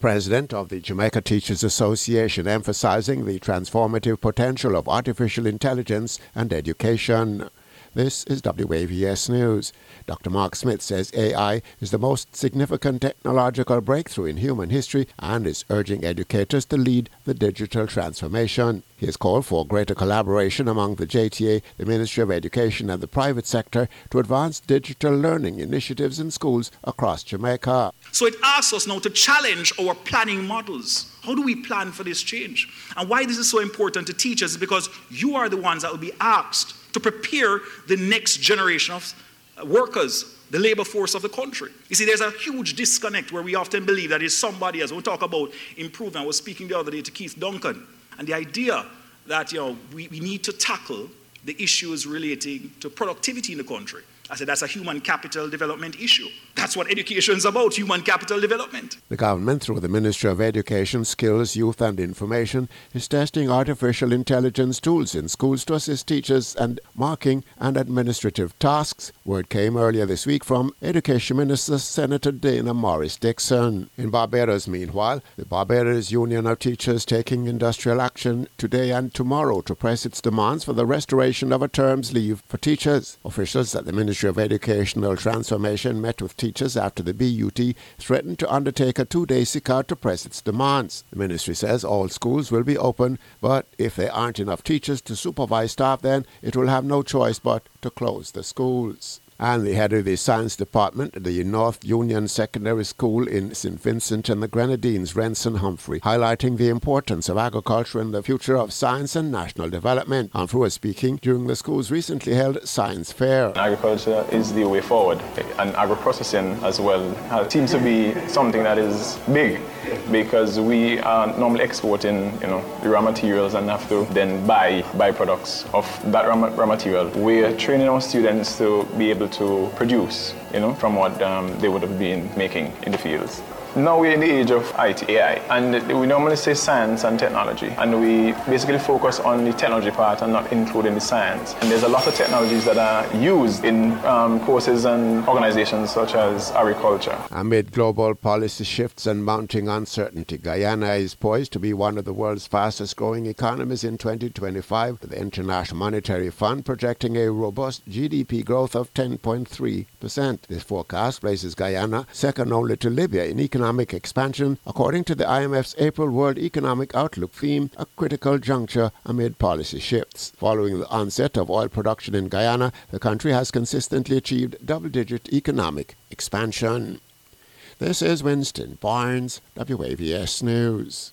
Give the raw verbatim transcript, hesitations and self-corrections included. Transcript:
president of the Jamaica Teachers Association, emphasizing the transformative potential of artificial intelligence and education. This is W A V S News. Doctor Mark Smith says A I is the most significant technological breakthrough in human history and is urging educators to lead the digital transformation. He has called for greater collaboration among the J T A, the Ministry of Education and the private sector to advance digital learning initiatives in schools across Jamaica. So it asks us now to challenge our planning models. How do we plan for this change? And why this is so important to teachers is because you are the ones that will be asked to prepare the next generation of workers, the labor force of the country. You see, there's a huge disconnect where we often believe that it's somebody else. When we talk about improvement, I was speaking the other day to Keith Duncan, and the idea that, you know, we, we need to tackle the issues relating to productivity in the country. I said that's a human capital development issue. That's what education is about, human capital development. The government, through the Ministry of Education, Skills, Youth and Information, is testing artificial intelligence tools in schools to assist teachers and marking and administrative tasks. Word came earlier this week from Education Minister Senator Dana Morris Dixon. In Barbados, meanwhile, the Barbados Union of Teachers taking industrial action today and tomorrow to press its demands for the restoration of a term's leave for teachers. Officials at the Ministry of Educational Transformation met with teachers after the B U T threatened to undertake a two-day sit-out to press its demands. The ministry says all schools will be open, but if there aren't enough teachers to supervise staff, then it will have no choice but to close the schools. And the head of the science department at the North Union Secondary School in Saint Vincent and the Grenadines, Renson Humphrey, highlighting the importance of agriculture in the future of science and national development. Humphrey was speaking during the school's recently held science fair. Agriculture is the way forward, and agro-processing as well seems to be something that is big, because we are normally exporting, you know, the raw materials and have to then buy byproducts of that raw, raw material. We're training our students to be able to produce, you know, from what um, they would have been making in the fields. Now we're in the age of I T, A I, and we normally say science and technology, and we basically focus on the technology part and not including the science. And there's a lot of technologies that are used in um, courses and organizations such as agriculture. Amid global policy shifts and mounting uncertainty, Guyana is poised to be one of the world's fastest growing economies in twenty twenty-five, with the International Monetary Fund projecting a robust G D P growth of ten point three percent. This forecast places Guyana second only to Libya in economic Economic expansion, according to the I M F's April World Economic Outlook theme, a critical juncture amid policy shifts. Following the onset of oil production in Guyana, the country has consistently achieved double-digit economic expansion. This is Winston Barnes, W A V S News.